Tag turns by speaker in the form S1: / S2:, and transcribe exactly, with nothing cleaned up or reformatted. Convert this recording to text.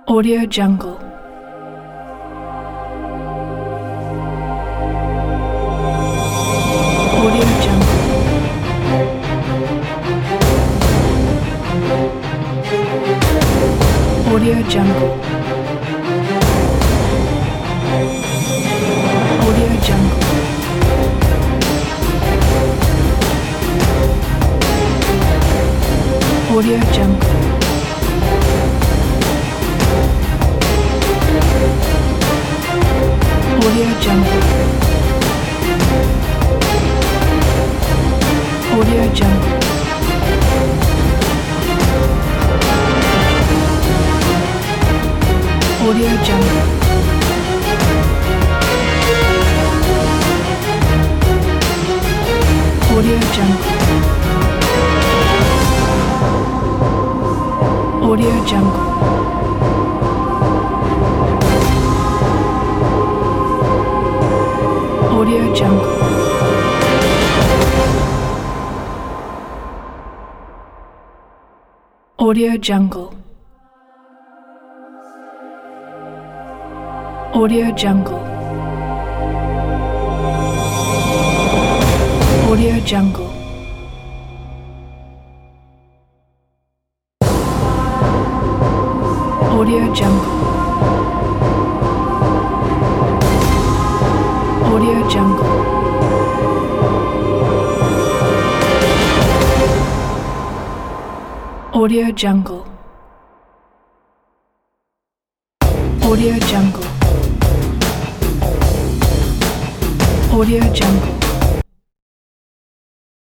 S1: Audio Jungle. Audio Jungle. Audio Jungle. Audio Jungle. Audio Jungle. Audio Jungle. Audio Jungle. Audio Jungle. Audio Jungle. Audio Jungle. Audio Jungle. Audio Jungle. Audio Jungle. Audio Jungle. Audio Jungle. Audio Jungle. Audio Jungle. Audio Jungle. Audio Jungle.